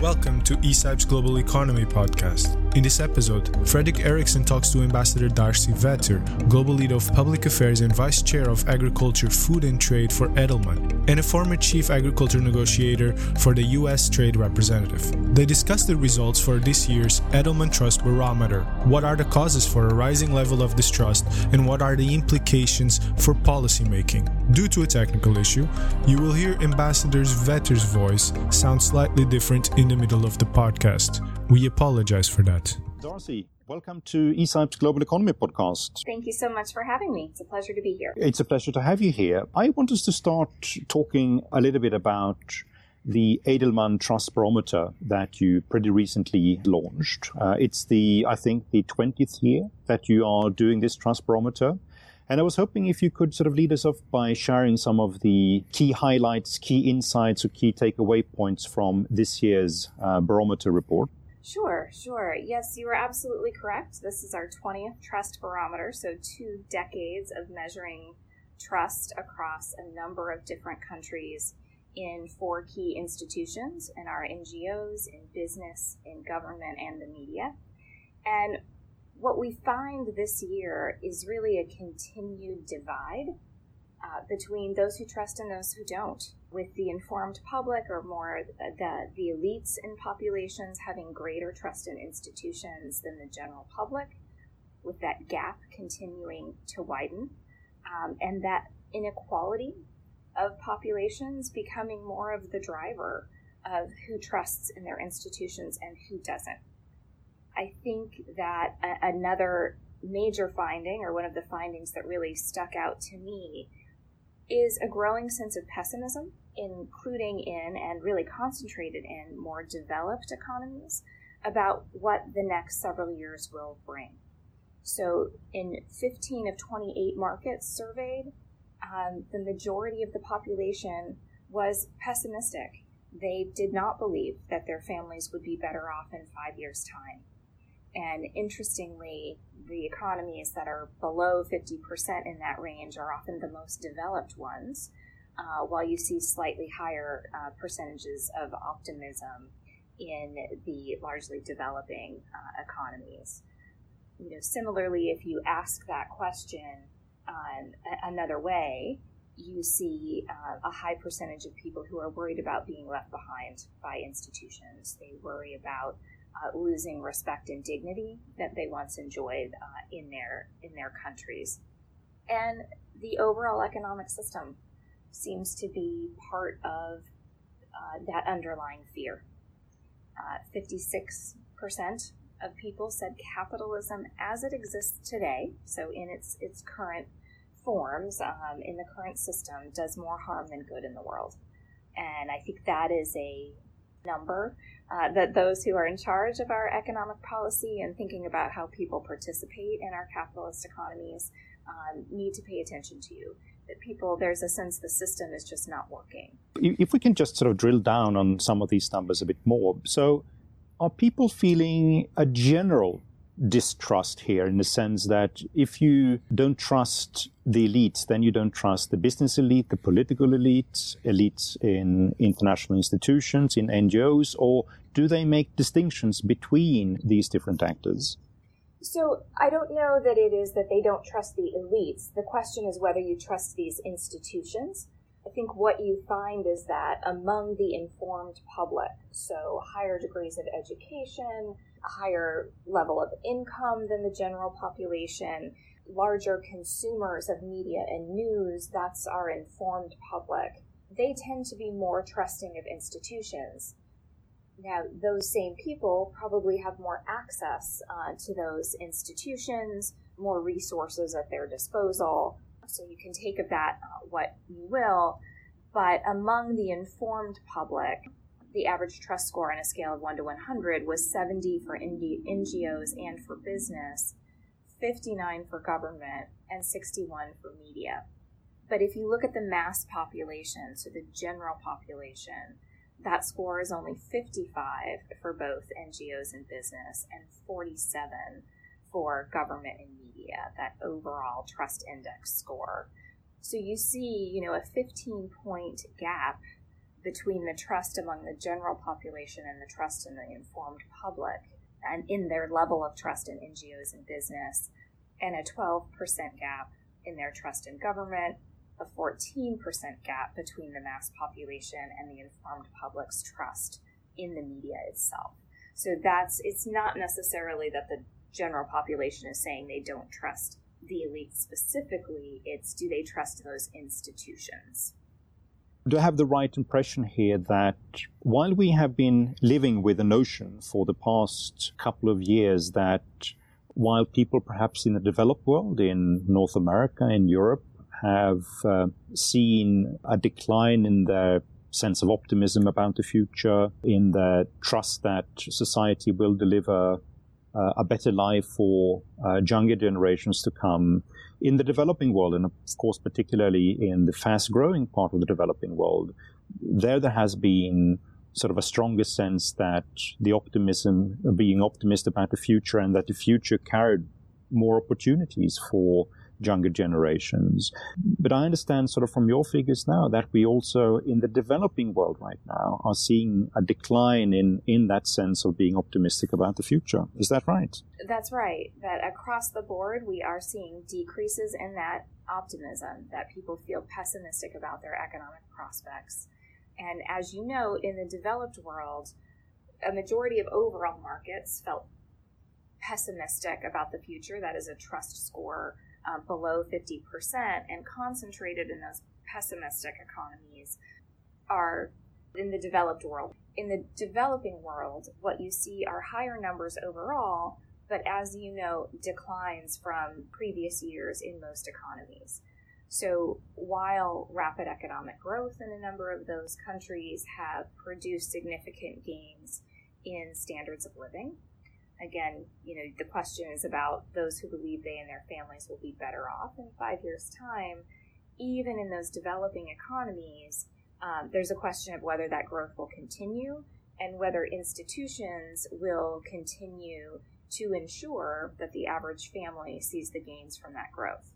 Welcome to ESIP's Global Economy Podcast. In this episode, Fredrik Eriksson talks to Ambassador Darcy Vetter, Global Lead of Public Affairs and Vice Chair of Agriculture, Food and Trade for Edelman, and a former Chief Agriculture Negotiator for the U.S. Trade Representative. They discuss the results for this year's Edelman Trust Barometer, what are the causes for a rising level of distrust, and what are the implications for policymaking. Due to a technical issue, you will hear Ambassador Vetter's voice sound slightly different in the middle of the podcast. We apologize for that. Darcy, welcome to ESIP's Global Economy Podcast. Thank you so much for having me. It's a pleasure to be here. It's a pleasure to have you here. I want us to start talking a little bit about the Edelman Trust Barometer that you pretty recently launched. It's the 20th year that you are doing this Trust Barometer. And I was hoping if you could sort of lead us off by sharing some of the key highlights, key insights, or key takeaway points from this year's barometer report. Sure. Yes, you are absolutely correct. This is our 20th Trust Barometer, so 2 decades of measuring trust across a number of different countries in 4 key institutions, in our NGOs, in business, in government, and the media. And what we find this year is really a continued divide between those who trust and those who don't, with the informed public or more the elites in populations having greater trust in institutions than the general public, with that gap continuing to widen, and that inequality of populations becoming more of the driver of who trusts in their institutions and who doesn't. I think that another major finding, or one of the findings that really stuck out to me, is a growing sense of pessimism, including in and really concentrated in more developed economies, about what the next several years will bring. So in 15 of 28 markets surveyed, the majority of the population was pessimistic. They did not believe that their families would be better off in 5 years' time. And interestingly, the economies that are below 50% in that range are often the most developed ones, while you see slightly higher percentages of optimism in the largely developing economies. Similarly, if you ask that question another way, you see a high percentage of people who are worried about being left behind by institutions. They worry about losing respect and dignity that they once enjoyed in their countries. And the overall economic system seems to be part of that underlying fear. 56% of people said capitalism as it exists today, so in its current forms, in the current system, does more harm than good in the world. And I think that is a number that those who are in charge of our economic policy and thinking about how people participate in our capitalist economies need to pay attention to. That there's a sense the system is just not working. If we can just sort of drill down on some of these numbers a bit more. So are people feeling a general distrust here, in the sense that if you don't trust the elites, then you don't trust the business elite, the political elites in international institutions, in NGOs, or do they make distinctions between these different actors? So I don't know that it is that they don't trust the elites. The question is whether you trust these institutions. I think what you find is that among the informed public, so higher degrees of education, a higher level of income than the general population, larger consumers of media and news, that's our informed public, they tend to be more trusting of institutions. Now, those same people probably have more access to those institutions, more resources at their disposal, so you can take of that what you will. But among the informed public, the average trust score on a scale of 1 to 100 was 70 for NGOs and for business, 59 for government, and 61 for media. But if you look at the mass population, so the general population, that score is only 55 for both NGOs and business and 47 for government and media, that overall trust index score. So you see, a 15-point gap between the trust among the general population and the trust in the informed public, and in their level of trust in NGOs and business, and a 12% gap in their trust in government, a 14% gap between the mass population and the informed public's trust in the media itself. So it's not necessarily that the general population is saying they don't trust the elite specifically, it's do they trust those institutions? Do I have the right impression here that while we have been living with the notion for the past couple of years that while people perhaps in the developed world, in North America, in Europe, have seen a decline in their sense of optimism about the future, in the trust that society will deliver a better life for younger generations to come, in the developing world, and of course particularly in the fast-growing part of the developing world, there has been sort of a stronger sense that the optimism, being optimistic about the future, and that the future carried more opportunities for younger generations. But I understand sort of from your figures now that we also in the developing world right now are seeing a decline in that sense of being optimistic about the future. Is that right? That's right. That across the board we are seeing decreases in that optimism, that people feel pessimistic about their economic prospects. And as you know, in the developed world, a majority of overall markets felt pessimistic about the future. That is a trust score below 50%, and concentrated in those pessimistic economies are in the developed world. In the developing world, what you see are higher numbers overall, but as you know, declines from previous years in most economies. So while rapid economic growth in a number of those countries have produced significant gains in standards of living, again, the question is about those who believe they and their families will be better off in 5 years' time. Even in those developing economies, there's a question of whether that growth will continue and whether institutions will continue to ensure that the average family sees the gains from that growth.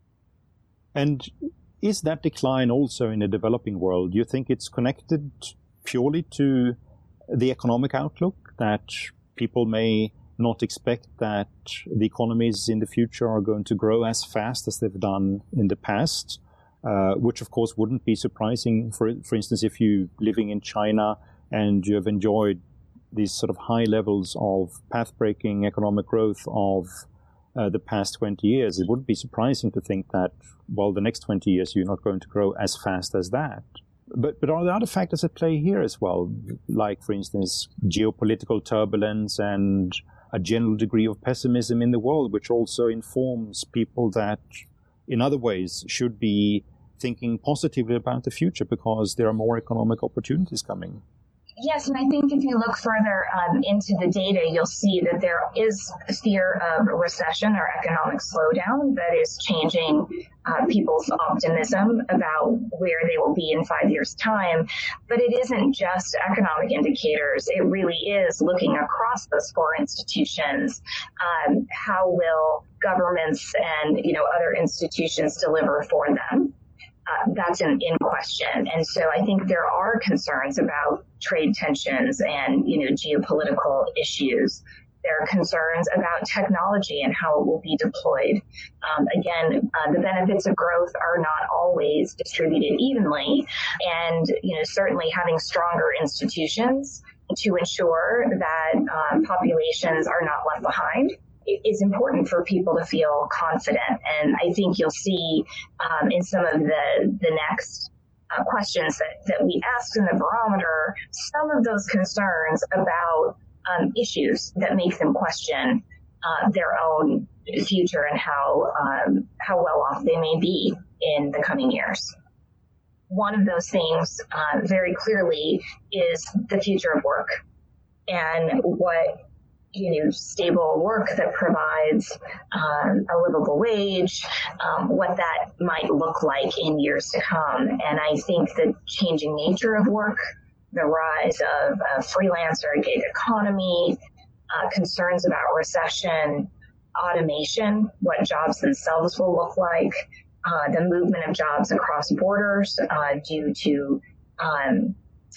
And is that decline also in the developing world, do you think it's connected purely to the economic outlook, that people may not expect that the economies in the future are going to grow as fast as they've done in the past, which of course wouldn't be surprising. For instance, if you're living in China and you have enjoyed these sort of high levels of path-breaking economic growth of the past 20 years, it wouldn't be surprising to think that, well, the next 20 years you're not going to grow as fast as that. But are there other factors at play here as well, like, for instance, geopolitical turbulence and a general degree of pessimism in the world, which also informs people that, in other ways, should be thinking positively about the future because there are more economic opportunities coming? Yes, and I think if you look further into the data, you'll see that there is a fear of a recession or economic slowdown that is changing people's optimism about where they will be in 5 years' time. But it isn't just economic indicators. It really is looking across those four institutions. How will governments and other institutions deliver for them? That's in question. And so I think there are concerns about trade tensions and, geopolitical issues. There are concerns about technology and how it will be deployed. The benefits of growth are not always distributed evenly. And, certainly having stronger institutions to ensure that populations are not left behind is important for people to feel confident. And I think you'll see in some of the next questions that we asked in the barometer, some of those concerns about issues that make them question their own future and how well off they may be in the coming years. One of those things very clearly is the future of work and what stable work that provides a livable wage, what that might look like in years to come. And I think the changing nature of work, the rise of a freelance or a gig economy, concerns about recession, automation, what jobs themselves will look like, the movement of jobs across borders due to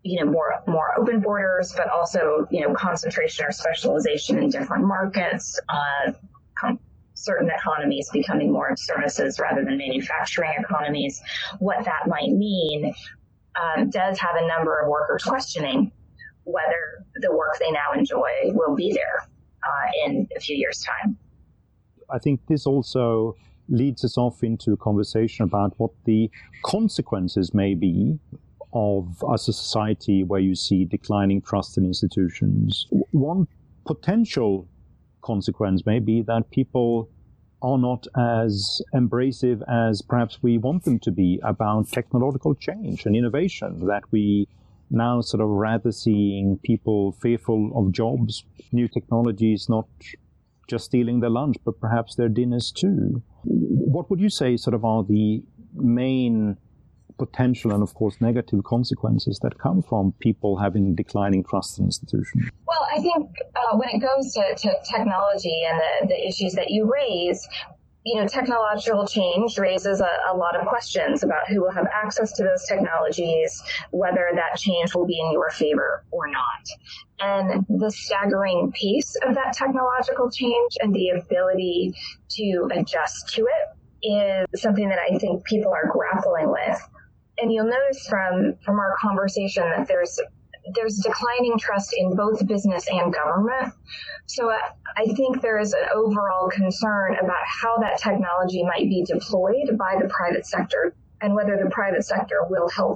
more open borders, but also, concentration or specialization in different markets, certain economies becoming more of services rather than manufacturing economies. What that might mean does have a number of workers questioning whether the work they now enjoy will be there in a few years' time. I think this also leads us off into a conversation about what the consequences may be of a society where you see declining trust in institutions. One potential consequence may be that people are not as embracive as perhaps we want them to be about technological change and innovation, that we now sort of rather seeing people fearful of jobs, new technologies, not just stealing their lunch, but perhaps their dinners too. What would you say sort of are the main potential and, of course, negative consequences that come from people having declining trust in institutions? Well, I think when it goes to technology and the issues that you raise, technological change raises a lot of questions about who will have access to those technologies, whether that change will be in your favor or not. And the staggering pace of that technological change and the ability to adjust to it is something that I think people are grappling with. And you'll notice from our conversation that there's declining trust in both business and government. So I think there is an overall concern about how that technology might be deployed by the private sector and whether the private sector will help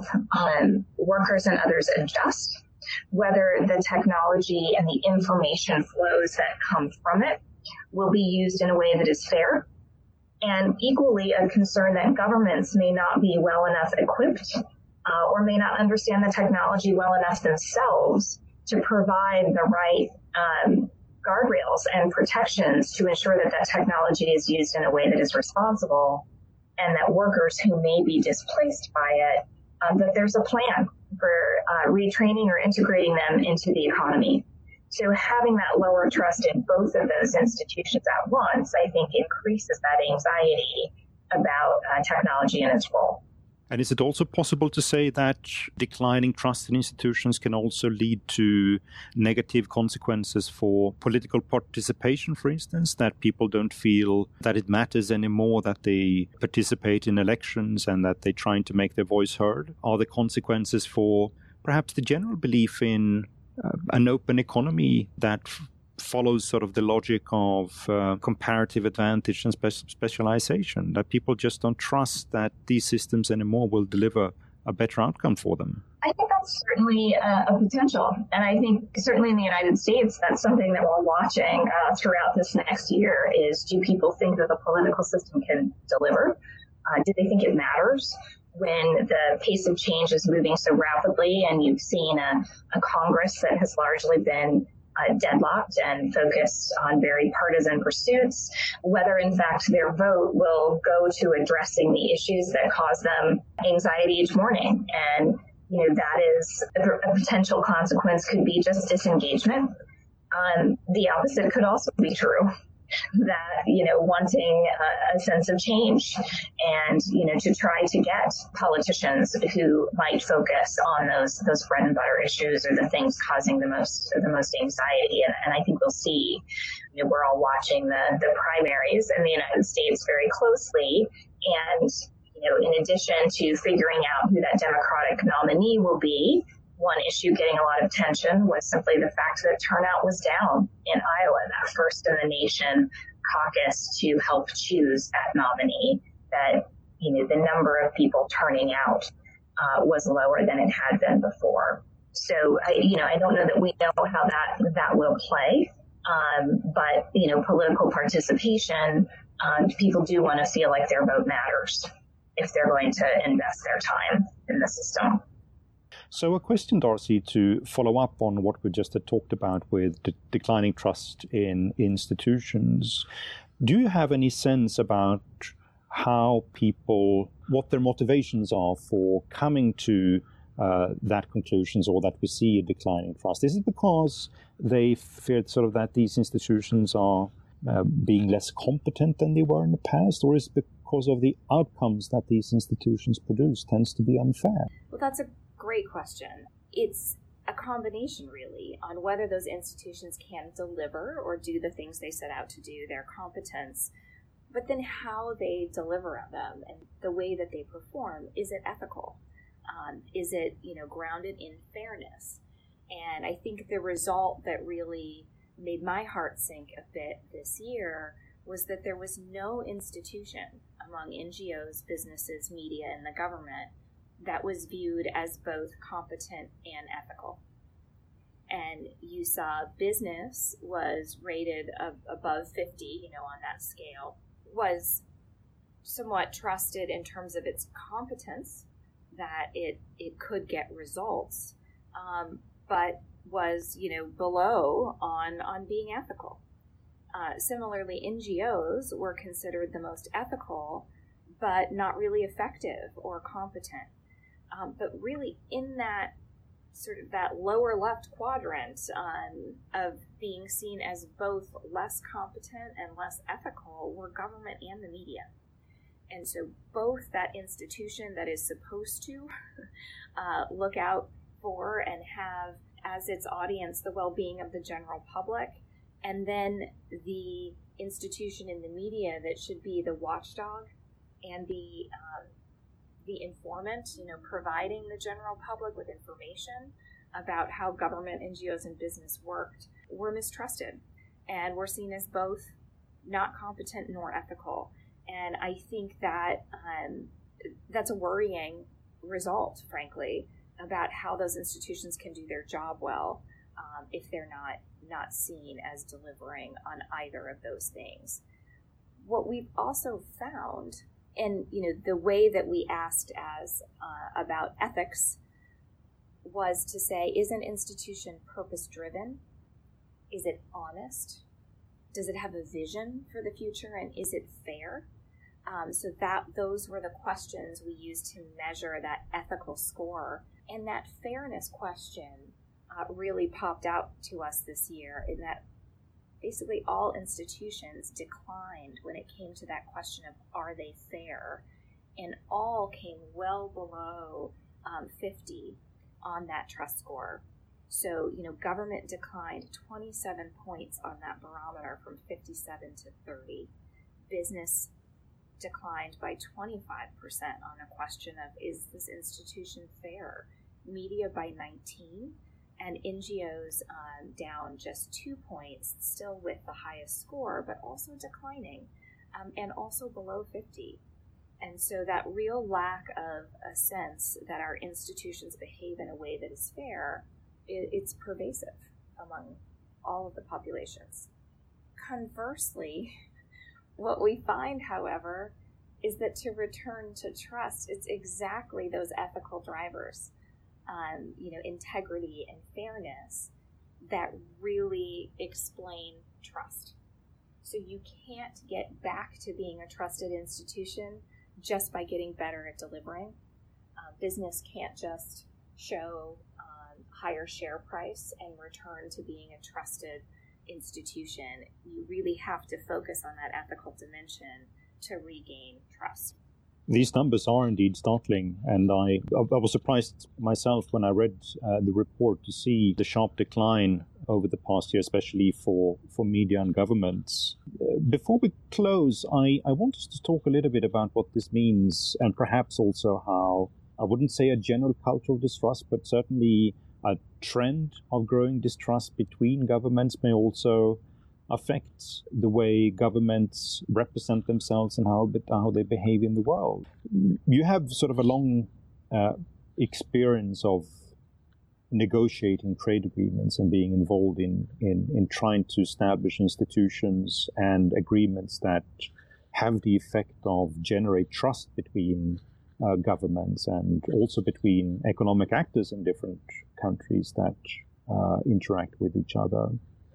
workers and others adjust, whether the technology and the information flows that come from it will be used in a way that is fair. And equally a concern that governments may not be well enough equipped or may not understand the technology well enough themselves to provide the right guardrails and protections to ensure that that technology is used in a way that is responsible, and that workers who may be displaced by it, that there's a plan for retraining or integrating them into the economy. So having that lower trust in both of those institutions at once, I think, increases that anxiety about technology and its role. And is it also possible to say that declining trust in institutions can also lead to negative consequences for political participation, for instance, that people don't feel that it matters anymore, that they participate in elections and that they're trying to make their voice heard? Are the consequences for perhaps the general belief in an open economy that follows sort of the logic of comparative advantage and specialization, that people just don't trust that these systems anymore will deliver a better outcome for them? I think that's certainly a potential. And I think certainly in the United States, that's something that we're watching throughout this next year is, do people think that the political system can deliver? Do they think it matters when the pace of change is moving so rapidly and you've seen a Congress that has largely been deadlocked and focused on very partisan pursuits, whether in fact their vote will go to addressing the issues that cause them anxiety each morning. And, that is a potential consequence could be just disengagement. The opposite could also be true, that, wanting a sense of change and, to try to get politicians who might focus on those bread and butter issues or the things causing the most anxiety. And I think we'll see, we're all watching the primaries in the United States very closely. And, in addition to figuring out who that Democratic nominee will be, one issue getting a lot of attention was simply the fact that turnout was down in Iowa, that first in the nation caucus to help choose that nominee, that, the number of people turning out was lower than it had been before. So, I don't know that we know how that will play, but, political participation, people do want to feel like their vote matters if they're going to invest their time in the system. So a question, Darcy, to follow up on what we just had talked about with declining trust in institutions. Do you have any sense about how people, what their motivations are for coming to that conclusions, or that we see a declining trust? Is it because they feared sort of that these institutions are being less competent than they were in the past, or is it because of the outcomes that these institutions produce tends to be unfair? Well, that's a great question. it's a combination, really, on whether those institutions can deliver or do the things they set out to do, their competence, but then how they deliver them and the way that they perform. Is it ethical? Is it, grounded in fairness? And I think the result that really made my heart sink a bit this year was that there was no institution among NGOs, businesses, media, and the government that was viewed as both competent and ethical. And you saw business was rated above 50, on that scale, was somewhat trusted in terms of its competence, that it could get results, but was, below on being ethical. Similarly, NGOs were considered the most ethical, but not really effective or competent. But really, in that sort of that lower left quadrant of being seen as both less competent and less ethical were government and the media. And so both that institution that is supposed to look out for and have as its audience the well-being of the general public, and then the institution in the media that should be the watchdog and the informant, providing the general public with information about how government, NGOs, and business worked, were mistrusted and were seen as both not competent nor ethical. And I think that that's a worrying result, frankly, about how those institutions can do their job well if they're not seen as delivering on either of those things. What we've also found, and the way that we asked as about ethics was to say, is an institution purpose-driven? Is it honest? Does it have a vision for the future, and is it fair? So those were the questions we used to measure that ethical score. And that fairness question really popped out to us this year, in that basically all institutions declined when it came to that question of, are they fair? And all came well below 50 on that trust score. So, government declined 27 points on that barometer from 57 to 30. Business declined by 25% on a question of, is this institution fair? Media by 19, and NGOs down just 2 points, still with the highest score, but also declining, and also below 50. And so that real lack of a sense that our institutions behave in a way that is fair, it's pervasive among all of the populations. Conversely, what we find, however, is that to return to trust, it's exactly those ethical drivers, integrity and fairness, that really explain trust. So you can't get back to being a trusted institution just by getting better at delivering. Business can't just show higher share price and return to being a trusted institution. You really have to focus on that ethical dimension to regain trust. These numbers are indeed startling, and I was surprised myself when I read the report to see the sharp decline over the past year, especially for media and governments. Before we close, I want us to talk a little bit about what this means, and perhaps also how, I wouldn't say a general cultural distrust, but certainly a trend of growing distrust between governments may also affect the way governments represent themselves and how they behave in the world. You have sort of a long experience of negotiating trade agreements and being involved in trying to establish institutions and agreements that have the effect of generate trust between governments and also between economic actors in different countries that interact with each other.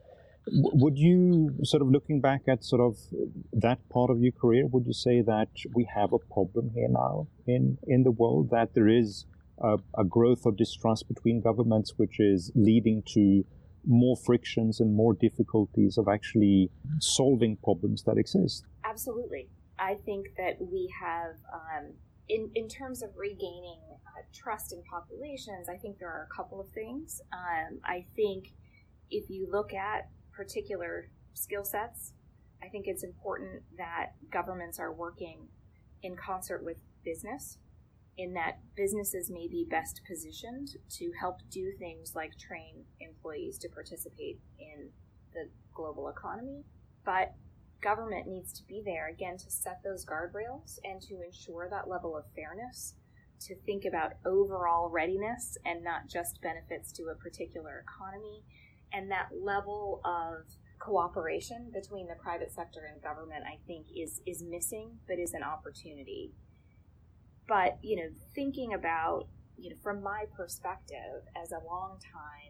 Would you, sort of looking back at sort of that part of your career, would you say that we have a problem here now in the world, that there is a growth of distrust between governments which is leading to more frictions and more difficulties of actually solving problems that exist? Absolutely. I think that we have in terms of regaining trust in populations, I think there are a couple of things. I think if you look at particular skill sets, I think it's important that governments are working in concert with business, in that businesses may be best positioned to help do things like train employees to participate in the global economy. But government needs to be there, again, to set those guardrails and to ensure that level of fairness, to think about overall readiness and not just benefits to a particular economy. And that level of cooperation between the private sector and government, I think, is missing, but is an opportunity. But, thinking about, from my perspective as a long time,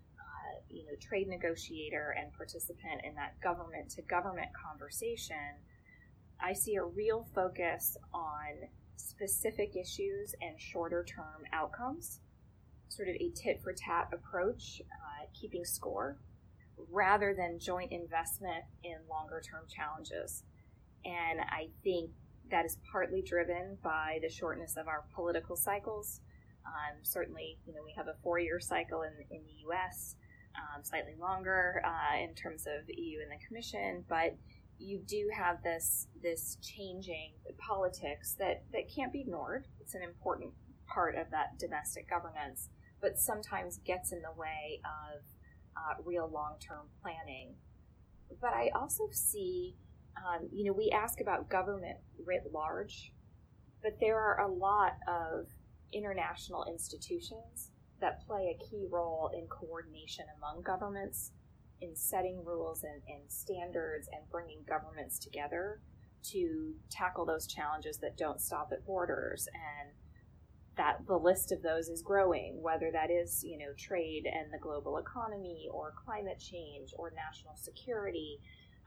trade negotiator and participant in that government to government conversation, I see a real focus on specific issues and shorter term outcomes, sort of a tit for tat approach, keeping score, rather than joint investment in longer term challenges. And I think that is partly driven by the shortness of our political cycles. Certainly, we have a 4-year cycle in the U.S., slightly longer in terms of the EU and the Commission, but you do have this changing politics that can't be ignored. It's an important part of that domestic governance, but sometimes gets in the way of real long-term planning. But I also see, we ask about government writ large, but there are a lot of international institutions that play a key role in coordination among governments, in setting rules and standards and bringing governments together to tackle those challenges that don't stop at borders. And that the list of those is growing, whether that is, trade and the global economy or climate change or national security.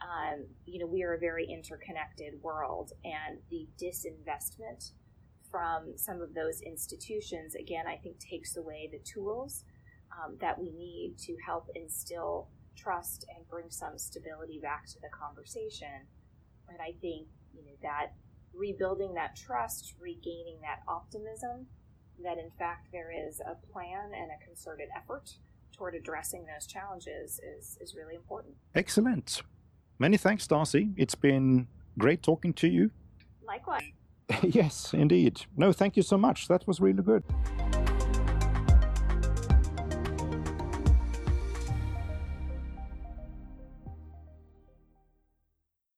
We are a very interconnected world, and the disinvestment from some of those institutions, again, I think takes away the tools that we need to help instill trust and bring some stability back to the conversation. And I think, that rebuilding that trust, regaining that optimism, that in fact there is a plan and a concerted effort toward addressing those challenges is really important. Excellent. Many thanks, Darcy. It's been great talking to you. Likewise. Yes, indeed. No, thank you so much. That was really good.